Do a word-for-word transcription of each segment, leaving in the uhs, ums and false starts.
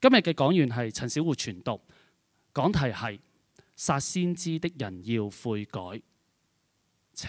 今日嘅講員係陳小活傳道，講題係殺先知的人要悔改。請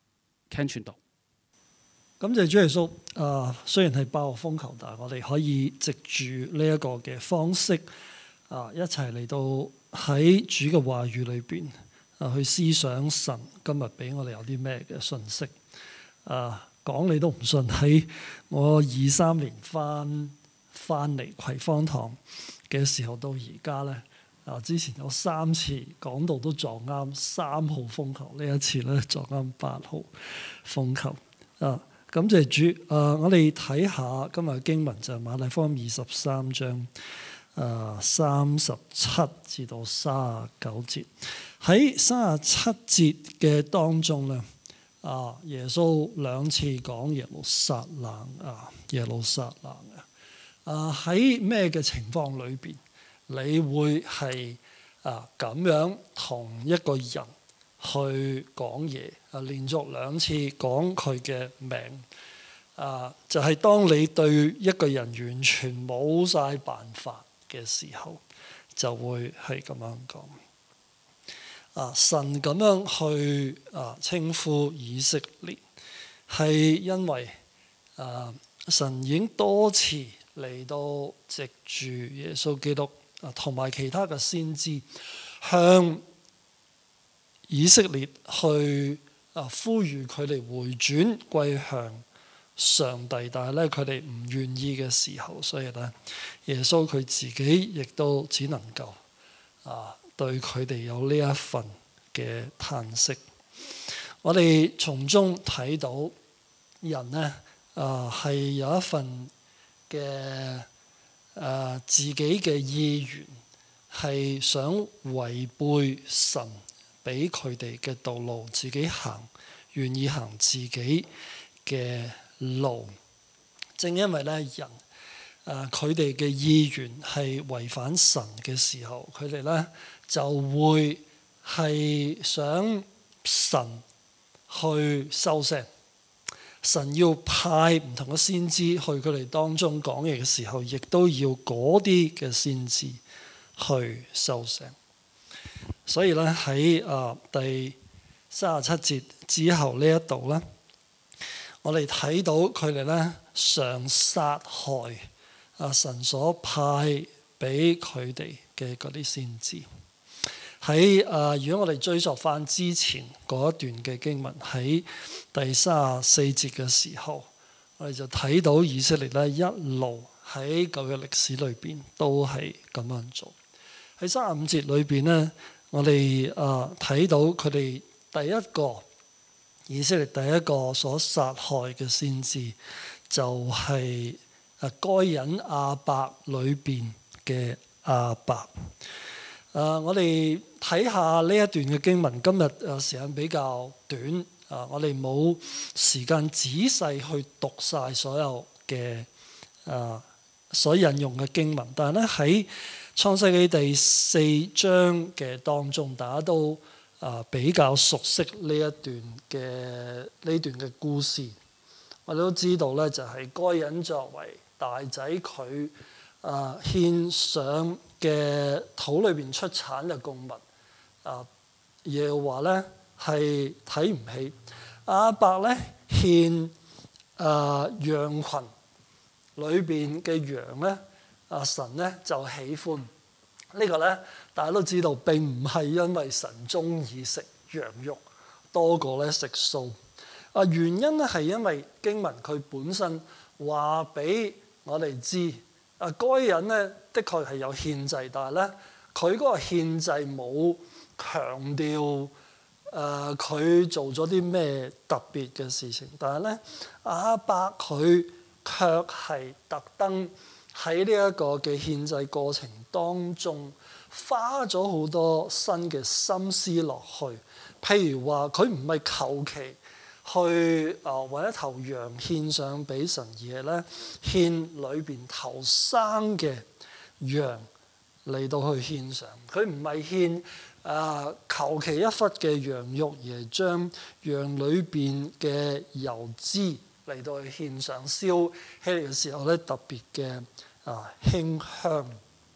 Ken 傳道。 感謝主耶穌。啊，雖然係八號風球，但係我哋可以藉住呢一個嘅方式啊，一齊嚟到喺主嘅話語裏邊啊，去思想神今日俾我哋有啲咩嘅信息。啊，講你都唔信，喺我二三年翻翻嚟葵芳堂嘅時候到而家咧，啊，之前有三次講道都撞啱三號風球，呢一次咧撞啱八號風球。啊，感謝主。啊，我哋睇下今日嘅經文就係馬太福音二十三章，啊，三十七至到三十九節。喺三十七節嘅當中咧，啊，耶穌兩次講耶路撒冷啊，耶路撒冷啊。啊，喺咩嘅情況裏邊，你會係啊咁樣同一個人去講嘢啊？連續兩次講佢嘅名啊，就係、是、當你對一個人完全冇晒辦法嘅時候，就會係咁樣講。啊，神咁樣去啊稱呼以色列，係因為啊神已經多次嚟到藉住耶穌基督啊，同埋其他嘅先知，向以色列去啊呼籲佢哋回轉歸向上帝，但係咧佢哋唔願意嘅時候，所以咧耶穌佢自己亦都只能夠啊對佢哋有呢一份嘅嘆息。我哋從中睇到人咧啊係有一份嘅誒、呃、自己嘅意願，係想違背神俾佢哋嘅道路，自己行，願意行自己嘅路。正因為咧人誒佢哋嘅意願係違反神嘅時候，佢哋咧就會係想神去收聲。神要派唔同嘅先知去佢哋當中講嘢嘅時候，亦都要嗰啲嘅先知去收聲。所以咧喺啊第三十七節之後呢一度咧，我哋睇到佢哋咧常殺害啊神所派俾佢哋嘅嗰啲先知。喺啊，如果我哋追溯翻之前嗰一段嘅經文，喺第三十四節嘅時候，我哋就睇到以色列咧一路喺舊約歷史裏邊都係咁樣做。喺三十五節裏邊咧，我哋啊睇到佢哋第一個以色列第一個所殺害嘅先知，就係啊該隱亞伯裏邊嘅亞伯。啊！我哋睇下呢一段嘅經文。今日啊時間比較短啊，我哋冇時間仔細去讀晒所有嘅啊所引用嘅經文。但係咧喺創世記第四章嘅當中，大家都啊比較熟悉呢一段嘅呢段嘅故事。我哋都知道咧，就係該隱作為大仔，佢啊獻上嘅土裏邊出產嘅供物，啊耶和華咧係睇唔起。亞伯咧獻啊羊群裏邊嘅羊咧，啊神咧就喜歡。這個、呢個咧大家都知道，並唔係因為神中意食羊肉多過咧食素。啊原因咧係因為經文佢本身話俾我哋知。啊，該隱咧的確係有獻祭，但係咧佢嗰個獻祭冇強調誒佢做咗啲咩特別嘅事情，但係咧亞伯佢卻係特登喺呢一個嘅獻祭過程當中花咗好多新嘅心思落去。譬如話佢唔係求其去啊揾一頭羊獻上俾神，而係咧獻裏邊頭生嘅羊嚟到去獻上。佢唔係獻啊求其一忽嘅羊肉，而係將羊裏邊嘅油脂嚟到去獻上，燒起嚟嘅時候咧特別嘅啊馨香。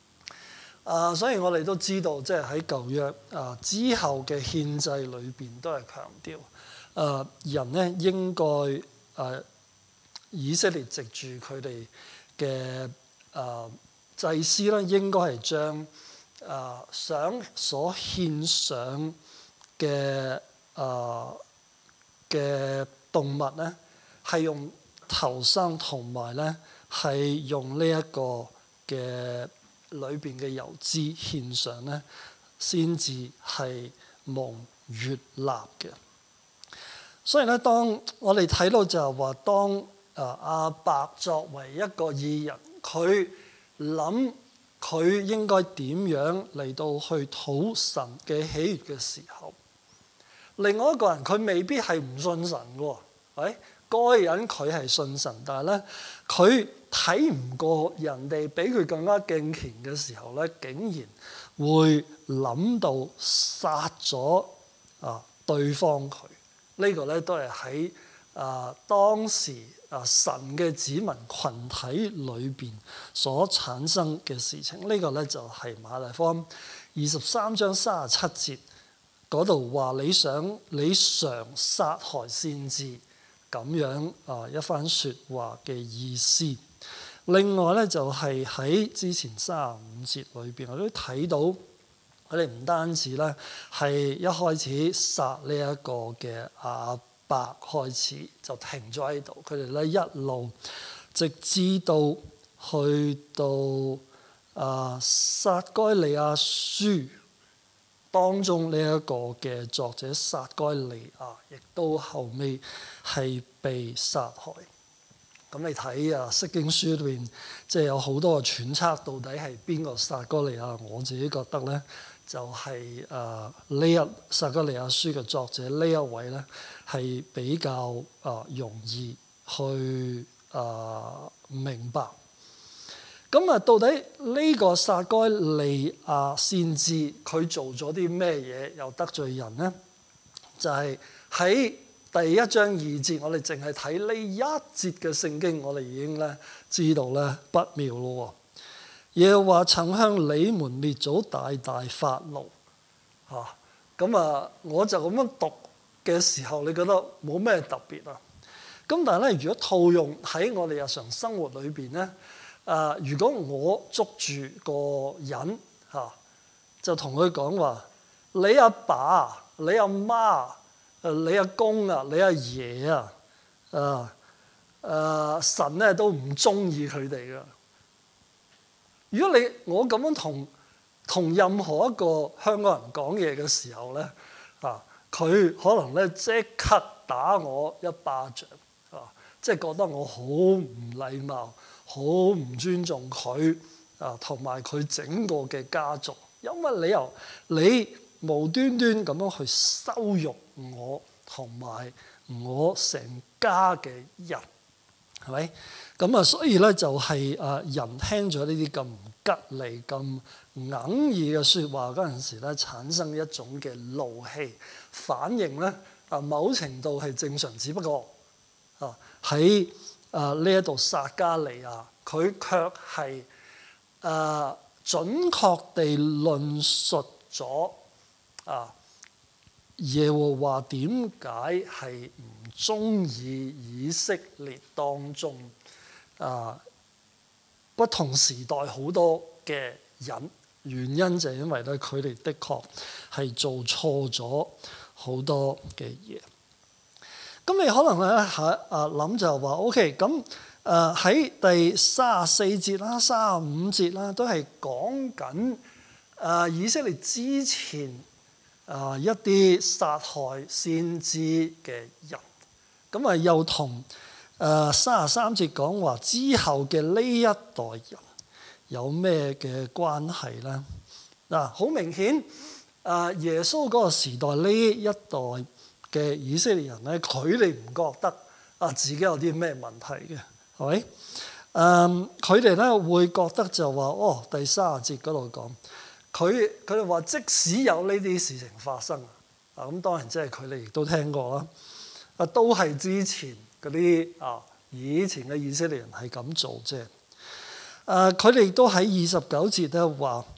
啊，所以我哋都知道，即係喺舊約啊之後嘅獻祭裏邊都係強調，誒、啊、人咧應該誒、啊、以色列藉住佢哋嘅誒祭司咧，應該係將誒想所獻上嘅誒嘅動物咧，係用頭生同埋咧係用呢一個嘅裏邊嘅油脂獻上咧，先至係蒙悅納嘅。所以咧，當我哋睇到就係話，當誒亞伯作為一個義人，佢諗佢應該點樣嚟到去討神嘅喜悅嘅時候，另外一個人佢未必係唔信神嘅，係嗰個人佢係信神，但係咧佢睇唔過人哋比佢更加敬虔嘅時候咧，竟然會諗到殺咗啊對方佢。呢個咧都係喺啊當時啊神嘅子民群體裏邊所產生嘅事情。呢、這個咧就係馬太福音二十三章三十七節嗰度話：你想你常殺害先知，咁樣啊一番説話嘅意思。另外咧就係喺之前三十五節裏邊，我都睇到佢哋唔單止咧係一開始殺呢一個嘅亞伯開始就停咗喺度，佢哋咧一路直至到去到啊撒該利亞書當中呢一個嘅作者撒該利亞，亦都後尾係被殺害。咁你睇啊，釋經書裏邊即係有好多嘅揣測，到底係邊個撒該利亞？我自己覺得咧，就係誒呢一撒該利亞書嘅作者呢一位咧，係比較誒、呃、容易去誒、呃、明白。咁啊，到底呢個撒該利亞先知佢做咗啲咩嘢又得罪人咧？就係、是、喺第一章二節，我哋淨係睇呢一節嘅聖經，我哋已經咧知道咧不妙咯。耶和華曾向你們列祖大大發怒嚇，咁啊，我就咁樣讀嘅時候，你覺得冇咩特別啊？咁但係咧，如果套用喺我哋日常生活裏邊咧，啊，如果我捉住個人嚇、啊，就同佢講話：你阿爸、你阿媽。你阿公啊，你阿爺啊，啊啊神咧都唔中意佢哋噶。如果你我咁樣同同任何一個香港人講嘢嘅時候咧，啊佢可能咧即刻打我一巴掌，啊即係覺得我好唔禮貌，好唔尊重佢啊，同埋佢整個嘅家族。有乜理由你無端端咁樣去羞辱我同埋我成家嘅人，係咪？咁啊，所以咧就係誒人聽咗呢啲咁唔吉利、咁哽耳嘅説話嗰陣時咧，產生一種嘅怒氣反應咧，啊某程度係正常，只不過啊喺誒呢一度撒加利亞，佢卻係誒準確地論述咗啊。耶和華點解係唔中意以色列當中啊不同時代好多嘅人？原因就係因為咧佢哋的確係做錯咗好多嘅嘢。咁你可能咧喺啊諗就話 OK， 咁誒喺第三十四節啦、三十五節啦，都係講緊誒以色列之前。啊！一啲殺害先知嘅人，咁啊又同誒三十三節講話之後嘅呢一代人有咩嘅關係咧？嗱、啊，好明顯，啊耶穌嗰個時代呢一代嘅以色列人咧，佢哋唔覺得啊自己有啲咩問題嘅，係咪？誒佢哋咧會覺得就話哦，第三十節嗰度講。佢佢哋話，即使有呢啲事情發生啊，咁當然即係佢哋亦都聽過啦。啊，都係之前嗰啲啊，以前嘅以色列人係咁做啫。誒，佢哋亦都喺二十九節咧話，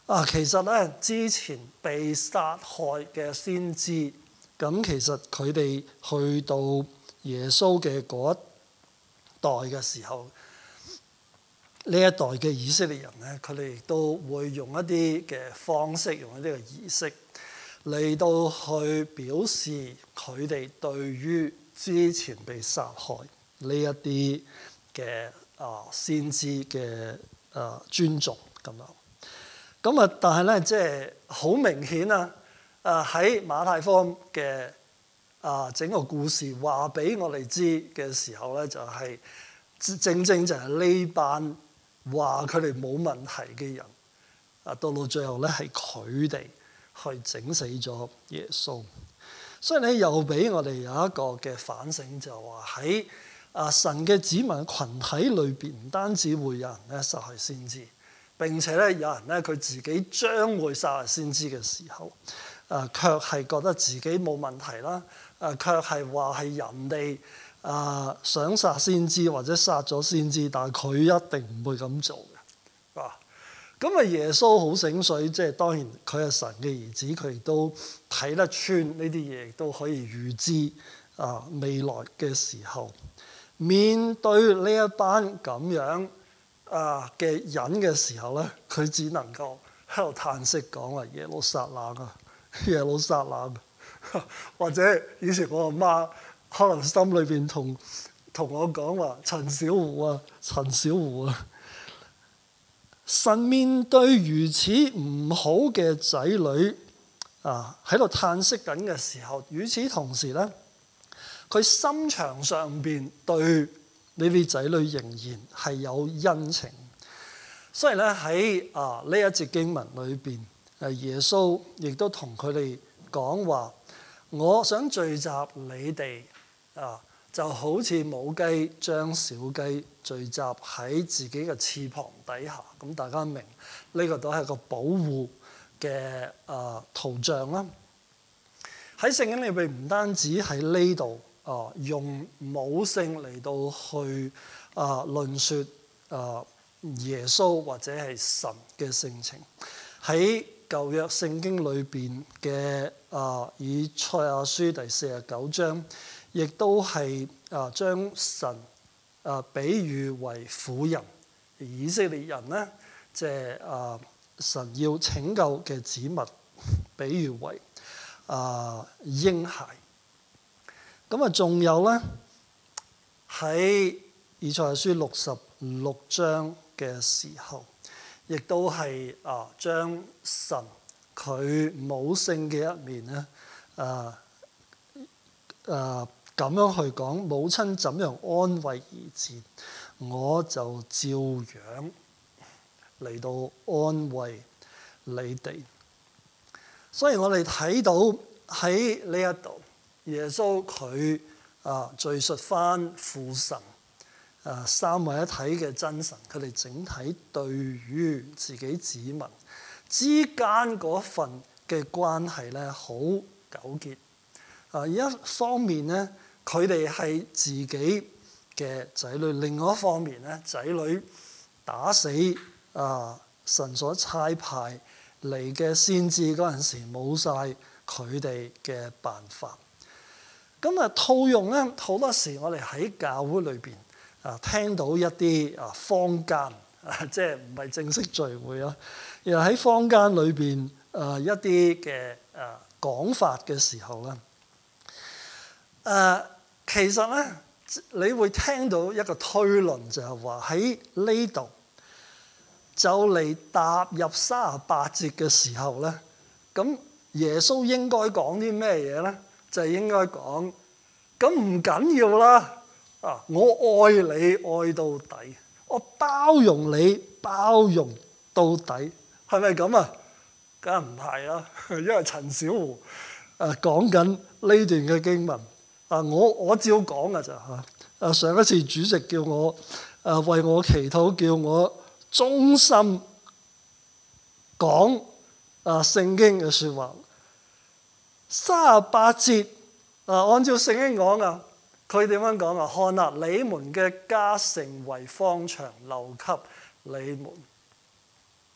啊，其實咧之前被殺害嘅先知，咁其實佢哋去到耶穌嘅嗰一代嘅時候，呢一代嘅以色列人咧，佢哋亦都會用一啲嘅方式，用一啲嘅儀式嚟到去表示佢哋對於之前被殺害呢一啲嘅啊先知嘅啊尊重咁樣。咁啊，但係咧，即係好明顯啊！啊喺馬太福音嘅啊整個故事話俾我哋知嘅時候咧，就係、是、正正就係呢班話佢哋冇問題嘅人啊，到到最後咧係佢哋去整死咗耶穌。所以咧又俾我哋有一個嘅反省，就話喺啊神嘅子民群體裏邊，唔單止會有人咧殺害先知。並且咧，有人咧佢自己將會殺害先知嘅時候，誒卻係覺得自己冇問題啦，誒卻係話係人哋誒想殺先知或者殺咗先知，但係佢一定唔會咁做嘅。啊，咁啊耶穌好醒水，即係當然佢係神嘅兒子，佢亦都睇得穿呢啲嘢，亦都可以預知啊未來嘅時候，面對呢一班咁樣啊嘅人嘅時候咧，佢只能夠喺度嘆息講話耶路撒冷啊，耶路撒冷啊，或者以前我阿媽可能心裏邊同同我講話陳小湖啊，陳小湖啊，神面對如此唔好嘅仔女啊，喺度嘆息緊嘅時候，與此同時咧，佢心腸上邊對呢啲仔女仍然係有恩情，所以咧喺啊呢一節經文裏邊，誒耶穌亦都同佢哋講話：我想聚集你哋啊，就好似母雞將小雞聚集喺自己嘅翅膀底下。咁大家明呢、這個都係一個保護嘅啊圖像啦。喺聖經裏邊唔單止喺呢度。啊，用母性嚟到去啊論説啊耶穌或者係神嘅性情，喺舊約聖經裏邊嘅啊以賽亞書第四十九章，亦都係啊將神啊比喻為婦人，以色列人咧即係啊神要拯救嘅子民，比喻為啊嬰孩。咁啊，仲有咧喺以賽亞書六十六章嘅時候，亦都係啊將神佢母性嘅一面咧，啊啊咁樣去講，母親怎樣安慰兒子，我就照樣嚟到安慰你哋。所以我哋睇到喺呢一度。耶穌佢啊敘述翻父神啊三位一體嘅真神，佢哋整體對於自己子民之間嗰份嘅關係咧，好糾結。啊一方面咧，佢哋係自己嘅仔女；另外一方面咧，仔女打死啊神所差派嚟嘅先知嗰陣時，冇晒佢哋嘅辦法。咁啊，套用咧好多時，我哋喺教會裏邊啊，聽到一啲啊坊間啊，即係唔係正式聚會啊，而喺坊間裏邊啊一啲嘅啊講法嘅時候咧，誒、啊、其實咧你會聽到一個推論，就係話喺呢度就嚟踏入三十八節嘅時候咧，咁耶穌應該講啲咩嘢咧？就係應該講，咁唔緊要啦，啊！我愛你愛到底，我包容你包容到底，係咪咁啊？梗係唔係啦，因為陳小湖誒講緊呢段嘅經文，啊！我我照講㗎咋嚇？誒上一次主席叫我誒為我祈禱，叫我忠心講啊聖經嘅説話。三十八節啊，按照聖經講啊，佢點樣講啊？看啊，你們嘅家成為荒場，留給你們。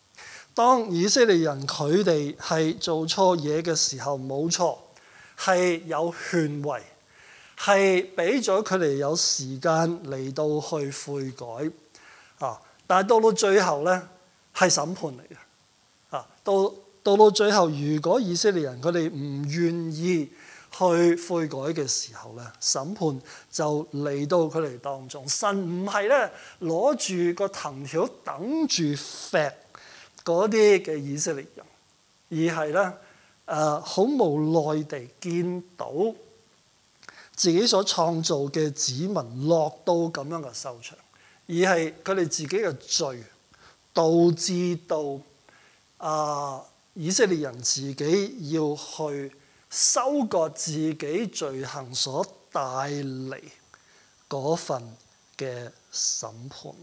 當以色列人佢哋係做錯嘢嘅時候，冇錯，係有勸慰，係俾咗佢哋有時間嚟到去悔改啊！但係到到最後咧，係審判嚟嘅啊！到到到最後，如果以色列人佢哋唔願意去悔改嘅時候咧，審判就嚟到佢哋當中。神唔係咧攞住個藤條等住揈嗰啲嘅以色列人，而係咧誒好無奈地見到自己所創造嘅子民落到咁樣嘅收場，而係佢哋自己嘅罪導致到啊、呃、以色列人自己要去收割自己罪行所帶嚟嗰份嘅審判。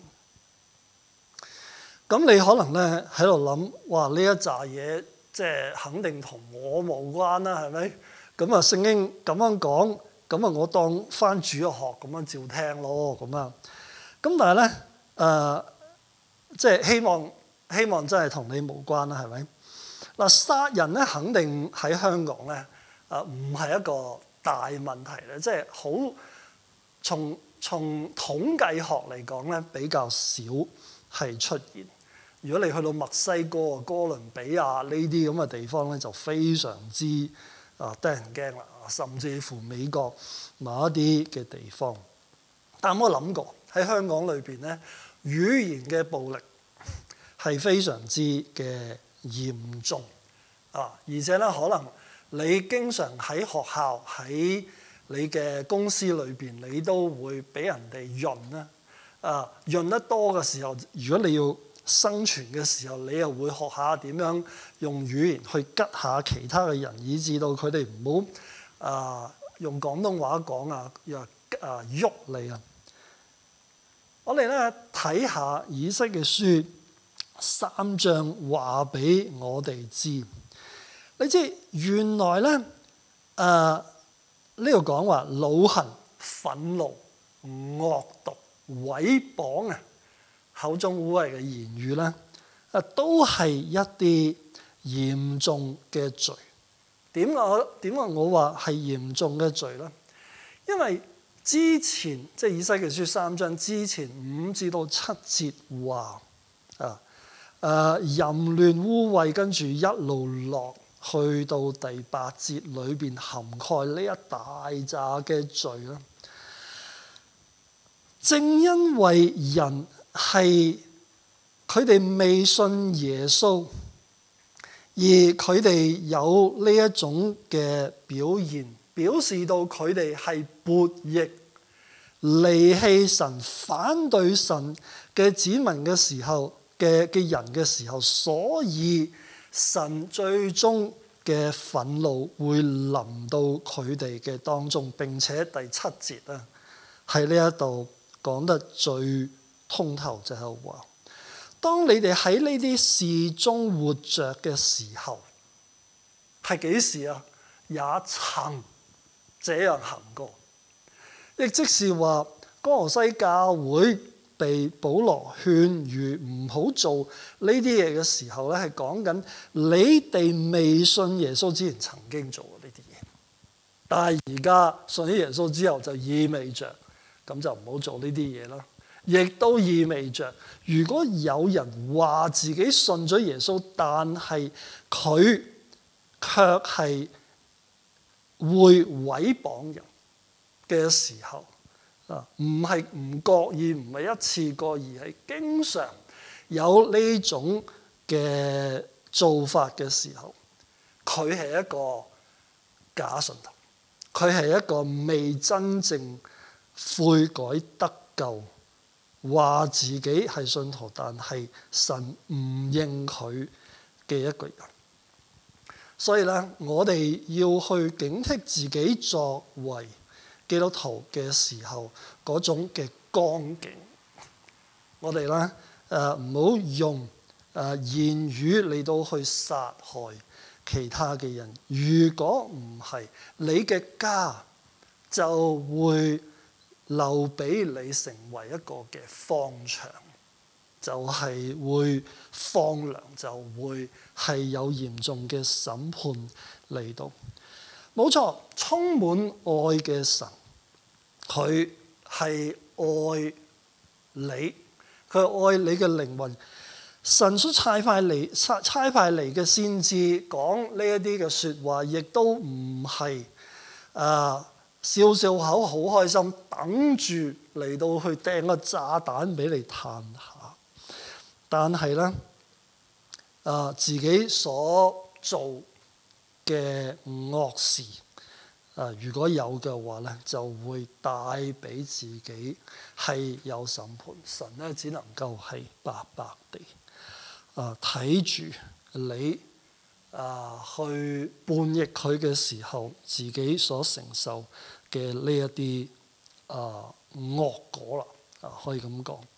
咁你可能咧喺度諗，哇！呢一紮嘢即係肯定同我無關啦，係咪？咁啊，聖經咁樣講，咁啊，我當返主日學咁樣照聽咯，咁啊。咁但係咧，誒、呃，即係希望希望真係同你無關啦，係咪？嗱，殺人咧，肯定喺香港咧，啊，唔係一個大問題咧，即係好從從統計學嚟講咧，比較少係出現。如果你去到墨西哥啊、哥倫比亞呢啲咁嘅地方咧，就非常之啊得人驚啦，甚至乎美國某一啲嘅地方。但我諗過喺香港裏邊咧，語言嘅暴力係非常之嘅嚴重啊，而且咧可能你經常喺學校、喺你嘅公司裏邊，你都會俾人哋潤啦啊，潤得多嘅時候，如果你要生存嘅時候，你又會學下點樣用語言去吉下其他嘅人，以致到佢哋唔好啊用廣東話講啊，又啊喐你啊！我哋咧睇下以西結書三章話俾我哋知，你知原來咧誒呢度講話惱恨、憤怒、惡毒、毀謗啊！口中污穢嘅言語咧，啊都係一啲嚴重嘅罪。點解點解我話係嚴重嘅罪咧？因為之前即係以西結書三章之前五至到七節話啊誒淫亂污穢，跟住一路落去到第八節裏邊涵蓋呢一大紮嘅罪啦。正因為人係佢哋未信耶穌，而佢哋有呢一種嘅表現，表示到佢哋係悖逆、離棄神、反對神嘅子民嘅時候嘅嘅人嘅時候，所以神最終嘅憤怒會臨到佢哋嘅當中。並且第七節咧喺呢一度講得最通透，就係話，當你哋喺呢啲事中活着嘅時候，係幾時啊？也曾這樣行過，亦即是話哥羅西教會被保羅勸喻唔好做呢啲嘢嘅時候咧，係講緊你哋未信耶穌之前曾經做過呢啲嘢，但係而家信咗耶穌之後就意味着咁就唔好做呢啲嘢啦。亦都意味着，如果有人話自己信咗耶穌，但係佢卻係會毀謗人嘅時候，啊，唔係唔覺意，唔係一次過，而係經常有呢種嘅做法嘅時候，佢係一個假信徒，佢係一個未真正悔改得救，話自己係信徒，但係神唔認佢嘅一個人。所以咧，我哋要去警惕自己作為基督徒嘅時候嗰種嘅光景。我哋咧誒唔好用誒、呃、言語嚟到去殺害其他嘅人。如果唔係，你嘅家就會留俾你成為一個嘅荒場。 就係會荒涼，就會係有嚴重嘅審判嚟到。冇錯，充滿愛嘅神，佢係愛你，佢係愛你嘅靈魂。神所差派嚟差差派嚟嘅先知講呢一啲嘅説話，亦都唔係啊笑笑口好開心，等住嚟到去掟個炸彈俾你嘆下。但係咧，啊自己所做嘅惡事，啊如果有嘅話咧，就會帶俾自己係有審判。神咧只能夠係白白地啊睇住你啊去叛逆佢嘅時候，自己所承受嘅呢一啲啊惡果啦，啊可以咁講。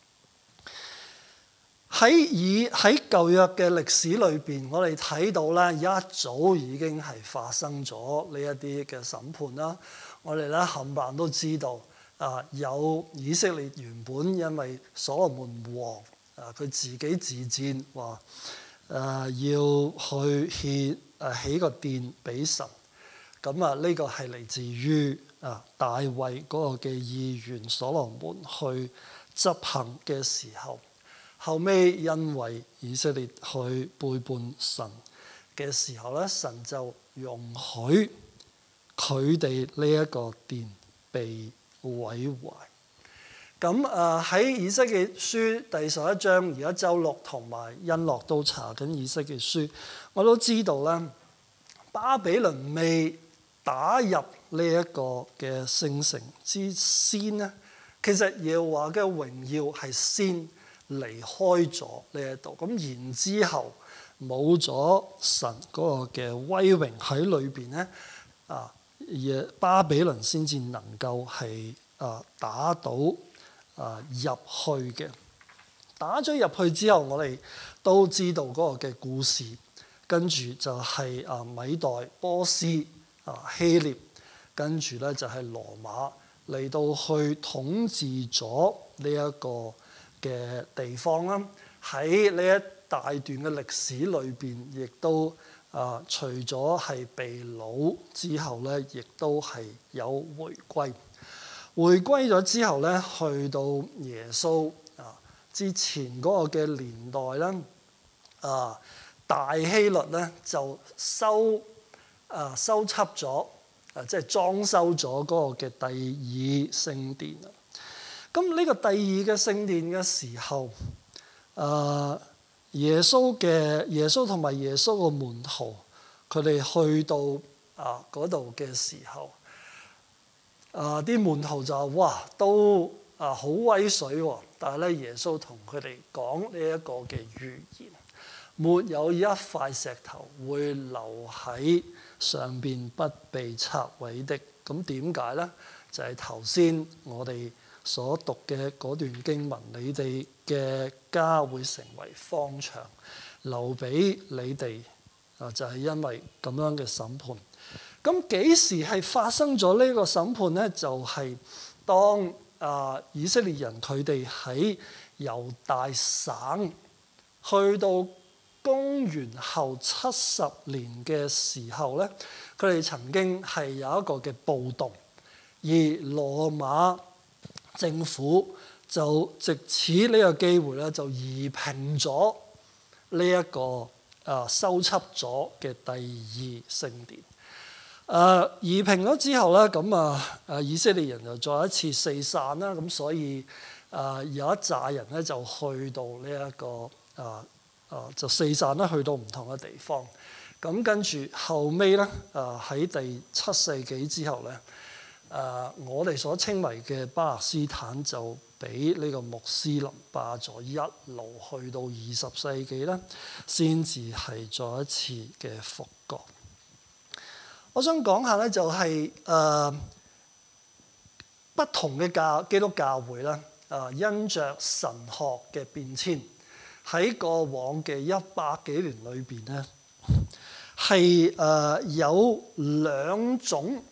喺以喺舊約嘅歷史裏邊，我哋睇到咧一早已經係發生咗呢一啲嘅審判啦。我哋咧冚唪唥都知道啊，有以色列原本因為所羅門王啊，佢自己自薦話誒要去獻誒起個殿俾神。咁啊，呢個係嚟自於啊大衛嗰個嘅意願，所羅門去執行嘅時候。後尾因為以色列去背叛神嘅時候咧，神就容許佢哋呢一個殿被毀壞。咁啊喺以西結書第十一章，而家周六同埋欣樂都查緊以西結書，我都知道咧，巴比倫未打入呢一個嘅聖城之先咧，其實耶和華嘅榮耀係先離開咗呢一度，咁然之後冇咗神嗰個嘅威榮喺裏邊咧，啊，而巴比倫先至能夠係啊打到啊入去嘅。打咗入去之後，我哋都知道嗰個嘅故事，跟住就係啊米代、波斯、啊希臘，跟住咧就係羅馬嚟到去統治咗呢一個嘅地方啦。喺呢一大段嘅歷史裏邊，亦都啊除咗係被擄之後咧，亦都係有回歸。回歸咗之後咧，去到耶穌啊之前嗰個嘅年代咧，啊大希律咧就收啊收葺咗啊即係裝修咗嗰個嘅第二聖殿啊。咁呢個第二嘅聖殿嘅時候，啊耶穌嘅耶穌同埋耶穌嘅門徒，佢哋去到啊嗰度嘅時候，啊啲門徒就話：哇，都啊好威水喎！但係咧，耶穌同佢哋講呢一個嘅預言，沒有一塊石頭會留喺上邊不被拆毀的。咁點解咧？就係頭先我哋所讀嘅嗰段經文，你哋嘅家會成為荒場，留俾你哋啊！就係因為咁樣嘅審判。咁幾時係發生咗呢個審判咧？就係、是、當啊以色列人佢哋喺猶大省去到公元後七十年嘅時候咧，佢哋曾經係有一個嘅暴動，而羅馬政府就藉此呢個機會咧，就夷平咗呢一個啊修葺咗嘅第二聖殿。誒夷平咗之後咧，咁啊誒以色列人就再一次四散啦。咁所以誒有一紮人咧就去到呢、這、一個誒誒、呃、就四散啦，去到唔同嘅地方。咁跟住後尾咧誒喺第七世紀之後咧。誒、uh, 我哋所稱為嘅巴勒斯坦就俾呢個穆斯林霸咗，一路去到二十世紀咧，先至係再一次嘅復國。我想講下咧，就係、是、誒、uh, 不同嘅教基督教會咧，誒、uh, 因着神學嘅變遷，喺過往嘅一百幾年裏邊咧，係誒、uh, 有兩種。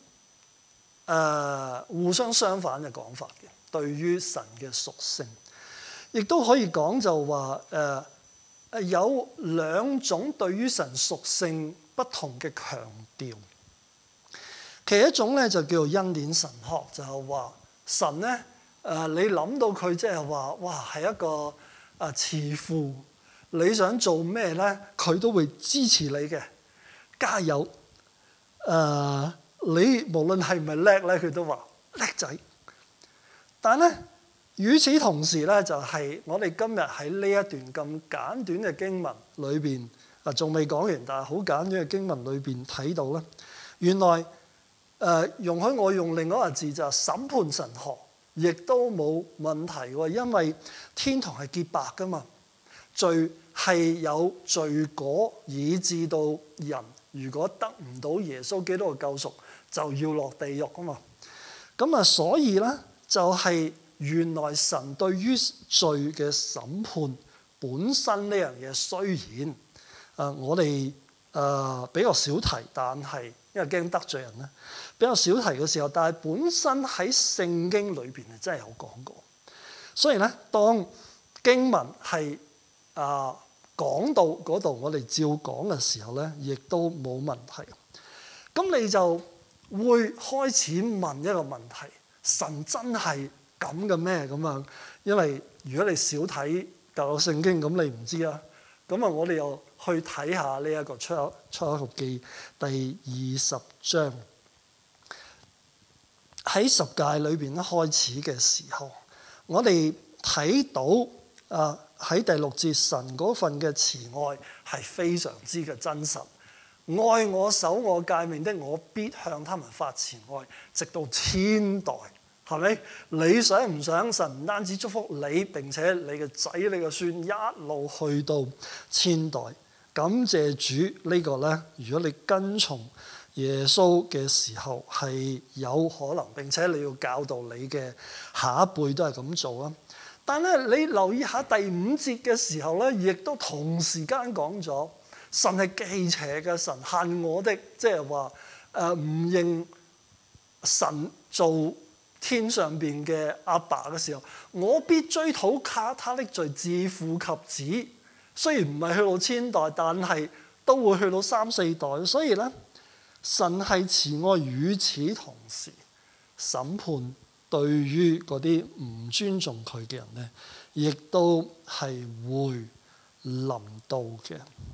誒、uh, 互相相反嘅講法嘅，對於神嘅屬性，亦亦都可以講就話誒誒有兩種對於神屬性不同嘅強調。其一種咧就叫做恩典神學，就係話神咧誒、呃、你諗到佢即係話哇係一個啊慈父，你想做咩咧佢都會支持你嘅，加油！誒、呃、你無論係唔係叻咧，佢都話叻仔。但咧與此同時咧，就係、是、我哋今日喺呢一段咁簡短嘅經文裏邊啊，仲未講完，但係好簡短嘅經文裏邊睇到咧，原來。誒、呃、容許我用另外一個字就係審判神學，亦都冇問題喎，因為天堂係潔白噶嘛，罪係有罪果，以致到人如果得唔到耶穌基督嘅救贖，就要落地獄噶嘛。咁啊，所以咧就係、是、原來神對於罪嘅審判本身呢樣嘢，雖然誒、呃、我哋誒、呃、比較少提，但係因為驚得罪人咧。比較少提嘅時候，但係本身喺聖經裏邊係真係有講過。所以咧，當經文係啊講到嗰度，我哋照講嘅時候咧，亦都冇問題。咁你就會開始問一個問題：神真係咁嘅咩？咁啊，因為如果你少睇舊約聖經，咁你唔知啦。咁啊，我哋又去睇下呢一個出出埃及記第二十章。喺十誡裏邊咧開始嘅時候，我哋睇到啊喺第六節神嗰份嘅慈愛係非常之嘅真實。愛我守我誡命的，我必向他們發慈愛，直到千代。係咪？你想唔想神唔單止祝福你，並且你嘅仔、你嘅孫一路去到千代？感謝主，呢個咧，如果你跟從耶穌嘅時候係有可能，並且你要教導你嘅下一輩都係咁做啊！但係你留意下第五節嘅時候咧，亦都同時間講咗神係忌邪嘅，神恨我的，即係話誒唔認神做天上邊嘅阿爸嘅時候，我必追討他他的罪，自父及子。雖然唔係去到千代，但係都會去到三四代。所以咧，神係慈愛，與此同時審判對於嗰啲唔尊重佢嘅人咧，亦都係會臨到嘅。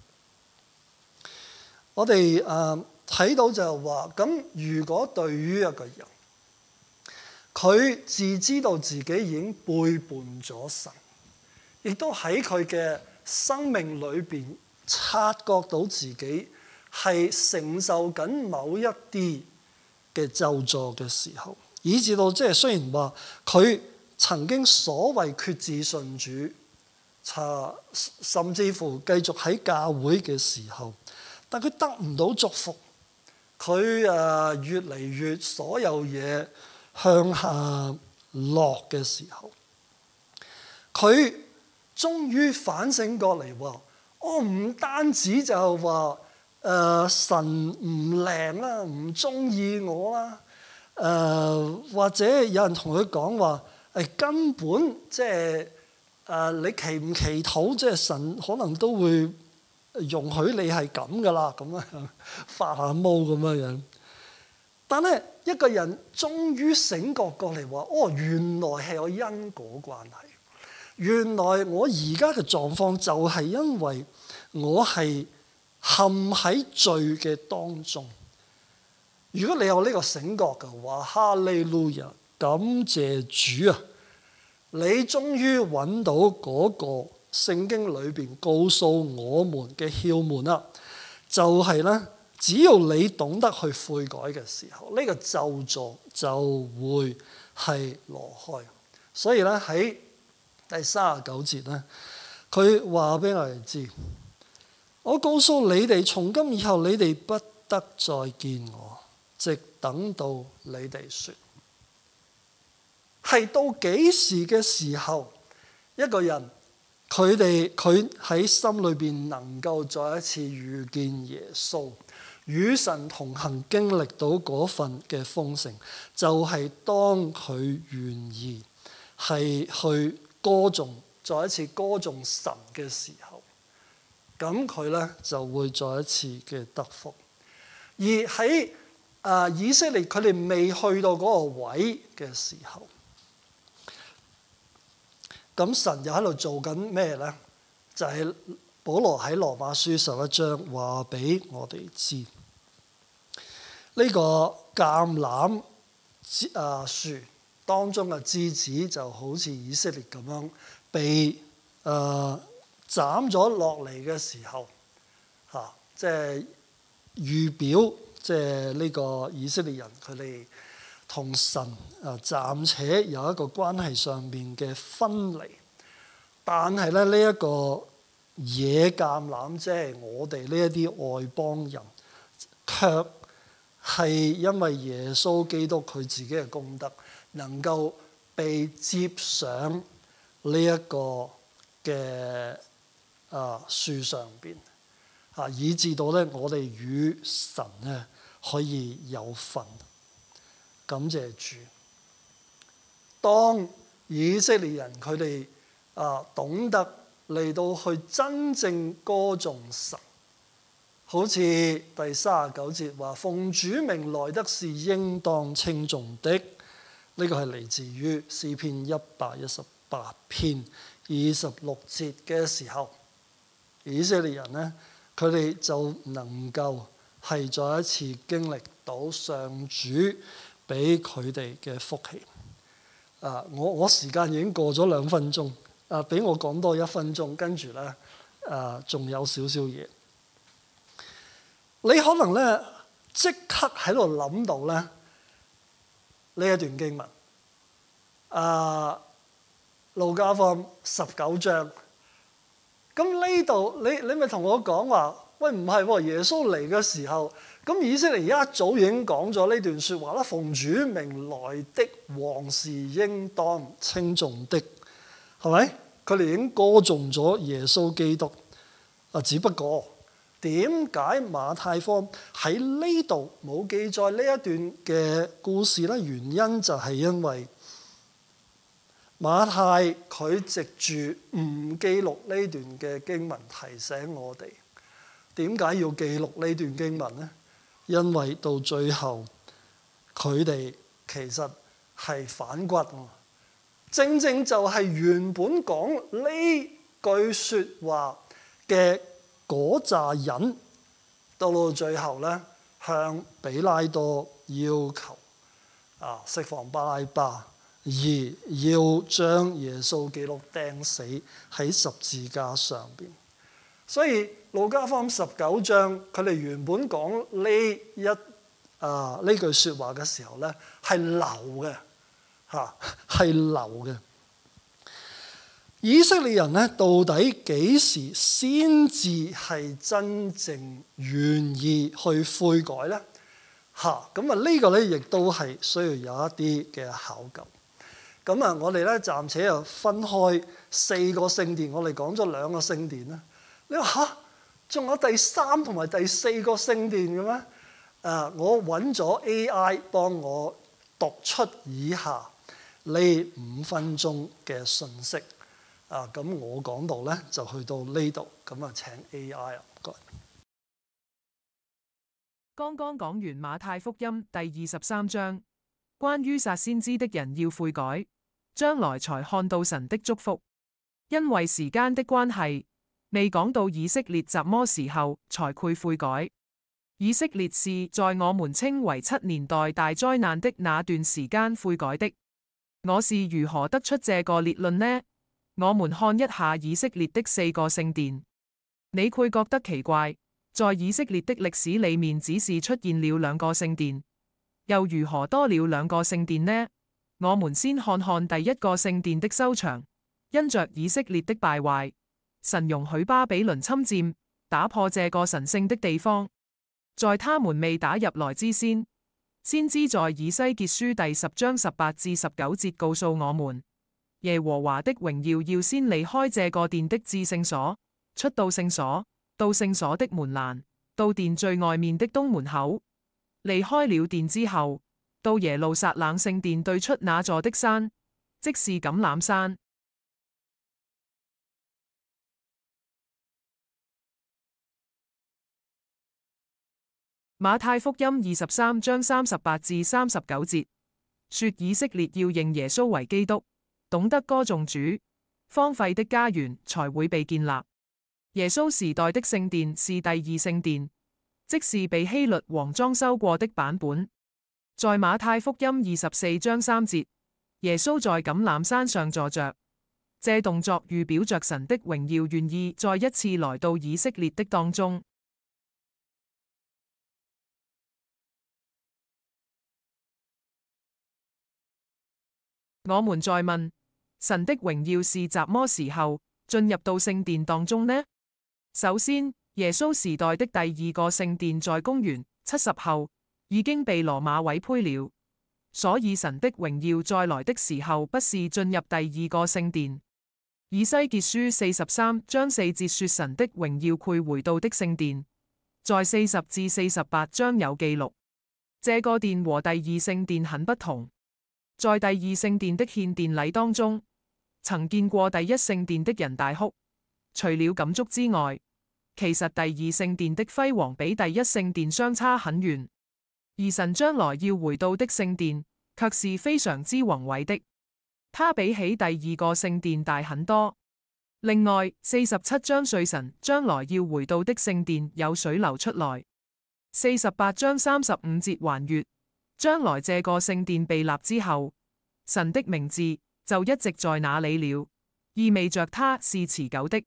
我哋誒睇到就係話，咁如果對於一個人，佢自知道自己已經背叛咗神，亦都喺佢嘅生命裏邊察覺到自己係承受緊某一啲嘅咒詛嘅時候，以至到即係雖然話佢曾經所謂決志信主，甚至乎繼續喺教會嘅時候，但佢得唔到祝福，佢誒越嚟越所有嘢向下落嘅時候，佢終於反省過嚟話：我唔單止就話誒、呃、神唔靚啦，唔中意我啦，誒、呃、或者有人同佢講話誒根本即係誒你祈唔祈禱，即係神可能都會容許你係咁噶啦，咁樣發下毛咁樣樣。但係一個人終於醒覺過嚟話：哦，原來係有因果關係。原來我而家嘅狀況就係因為我係陷喺罪嘅當中。如果你有呢個醒覺嘅話，哈利路亞，感謝主啊！你終於揾到嗰個聖經裏邊告訴我們嘅竅門啦，就係咧。只要你懂得去悔改嘅時候，呢、這個咒詛就會係挪開。所以咧喺第三十九節咧，佢話俾我哋知：我告訴你哋，從今以後你哋不得再見我，直等到你哋說。係到幾時嘅時候，一個人佢哋佢喺心裏邊能夠再一次遇見耶穌，與神同行，經歷到嗰份嘅豐盛，就係、是、當佢願意係去歌頌再一次歌頌神嘅時候，咁佢咧就會再一次嘅得福。而喺啊、呃、以色列佢哋未去到嗰個位嘅時候，咁神又喺度做緊咩咧？就係、是、保羅喺羅馬書十一章話俾我哋知，呢、這個橄欖啊樹當中嘅枝子就好似以色列咁樣被誒、呃、斬咗落嚟嘅時候，嚇、啊，即係預表，即係呢個以色列人佢哋同神啊暫且有一個關係上面嘅分離。但係咧，呢、這、一個野橄欖，即係我哋呢一啲外邦人，卻係因為耶穌基督佢自己嘅功德，能夠被接上呢一個嘅啊樹上邊啊，以至到咧我哋與神咧可以有份。感謝主。當以色列人佢哋啊，懂得嚟到去真正歌頌神，好似第三十九節話：奉主名來的是應當稱頌的。呢、這個係嚟自於詩篇一百一十八篇二十六節嘅時候，以色列人呢，佢哋就能夠係再一次經歷到上主俾佢哋嘅福氣。啊，我我時間已經過咗兩分鐘。啊！俾我講多一分鐘，跟住咧，啊，仲有少少嘢。你可能咧即刻喺度諗到咧呢一段經文，啊，路加福音十九章。咁呢度你你咪同我講話，喂，唔係喎，耶穌嚟嘅時候，咁以色列而家一早已經講咗呢段説話啦。奉主名來的王是應當稱頌的。係咪？佢哋已經歌頌咗耶穌基督啊！只不過點解馬太福音喺呢度冇記載呢一段嘅故事咧？原因就係因為馬太佢藉住唔記錄呢段嘅經文，提醒我哋點解要記錄呢段經文咧？因為到最後佢哋其實係反骨。正正就係原本講呢句説話嘅嗰扎人，到到最後咧，向比拉多要求啊釋放巴拉巴，而要將耶穌基督釘死喺十字架上邊。所以路加福音十九章，佢哋原本講呢一啊呢句説話嘅時候咧，係流嘅。嚇，係流嘅。以色列人咧，到底幾時先至係真正願意去悔改咧？嚇，咁啊呢個咧亦都係需要有一啲嘅考究。咁啊，我哋咧暫且又分開四個聖殿，我哋講咗兩個聖殿啦。你話嚇，仲有第三同埋第四個聖殿嘅咩？啊，我揾咗 A I 幫我讀出以下呢五分鐘嘅信息啊，咁我講到咧就去到呢度，咁啊請 A I 啊，唔該。 剛剛講完馬太福音第二十三章，關於殺先知的人要悔改，將來才看到神的祝福。因為時間的關係，未講到以色列什麼時候才會悔改。以色列是在我們稱為七年代大災難的那段時間悔改的。我是如何得出這個結論呢？我們看一下以色列的四個聖殿。你會覺得奇怪，在以色列的歷史裡面只是出現了兩個聖殿，又如何多了兩個聖殿呢？我們先看看第一個聖殿的收場。因着以色列的敗壞，神容許巴比倫侵佔，打破這個神聖的地方。在他們未打入來之先，先知在以西結書第十章十八至十九節告訴我們，耶和華的榮耀要先離開這個殿的至聖所，出到聖所，到聖所的門欄，到殿最外面的東門口。離開了殿之後，到耶路撒冷聖殿對出那座的山，即是橄欖山。 馬太福音二十三章三十八至三十九節，說以色列要認耶穌為基督，懂得歌頌主，荒廢的家園才會被建立。耶穌時代的聖殿是第二聖殿，即是被希律王裝修過的版本。在馬太福音二十四章三節，耶穌在橄欖山上坐着，這動作預表着神的榮耀願意再一次來到以色列的當中。我們在問，神的榮耀是什麼時候進入到聖殿當中呢？首先，耶穌時代的第二個聖殿在公元七十後已經被羅馬毀潰了，所以神的榮耀再來的時候不是進入第二個聖殿。以西結書四十三章四節說神的榮耀匯回到的聖殿，在四十至四十八章有記錄。這個殿和第二聖殿很不同。在第二聖殿的獻殿禮當中，曾見過第一聖殿的人大哭。除了感觸之外，其實第二聖殿的輝煌比第一聖殿相差很遠。而神將來要回到的聖殿，卻是非常之宏偉的，它比起第二個聖殿大很多。另外，四十七章說神將來要回到的聖殿有水流出來。四十八章三十五節還說，將來這個聖殿被立之後，神的名字就一直在那裏了，意味着它是持久的。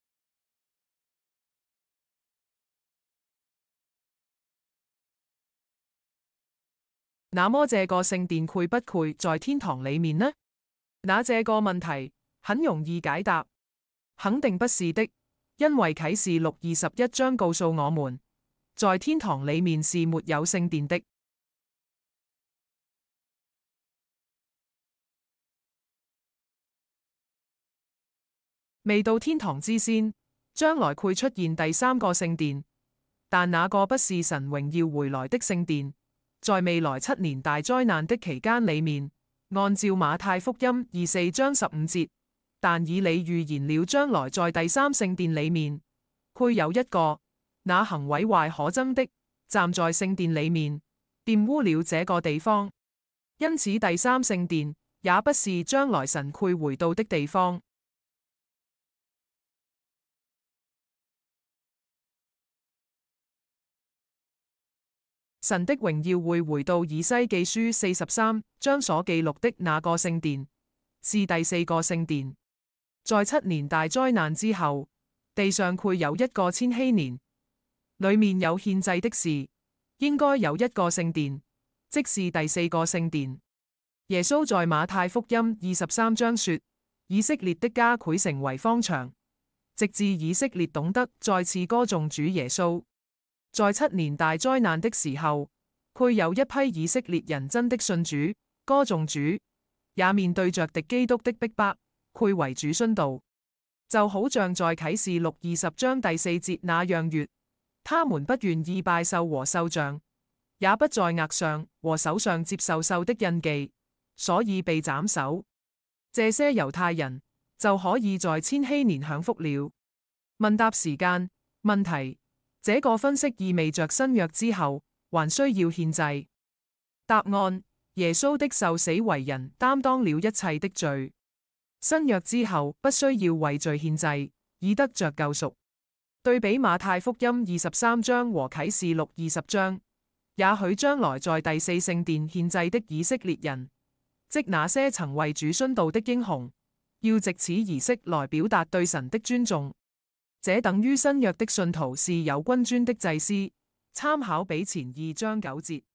那麼這個聖殿會不會在天堂裏面呢？那這個問題很容易解答，肯定不是的，因為啟示錄二十一章告訴我們，在天堂裏面是沒有聖殿的。未到天堂之先，將來會出現第三個聖殿，但那個不是神榮耀回來的聖殿。在未來七年大災難的期間裏面，按照馬太福音二四章十五節，但以理預言了將來在第三聖殿裏面，會有一個那行毀壞可憎的站在聖殿裏面，玷污了這個地方。因此第三聖殿也不是將來神會回到的地方。神的榮耀會回到以西記書四十三章所記錄的那個聖殿，是第四個聖殿。在七年大災難之後，地上會有一個千禧年，裏面有獻祭的事，應該有一個聖殿，即是第四個聖殿。耶穌在馬太福音二十三章說，以色列的家會成為荒場，直至以色列懂得再次歌頌主耶穌。在七年大災難的時候，會有一批以色列人真的信主、歌頌主，也面對着敵基督的逼迫，會為主殉道。就好像在啟示錄二十章第四節那樣說，他們不願意拜獸和獸像，也不在額上和手上接受獸的印記，所以被斬首。這些猶太人就可以在千禧年享福了。問答時間，問題。這個分析意味着新約之後還需要獻祭。答案：耶穌的受死為人擔當了一切的罪。新約之後不需要為罪獻祭，以得着救贖。對比馬太福音二十三章和啟示錄二十章，也許將來在第四聖殿獻祭的以色列人，即那些曾為主殉道的英雄，要藉此儀式來表達對神的尊重。這等於新約的信徒是有君尊的祭司，參考彼前二章九節。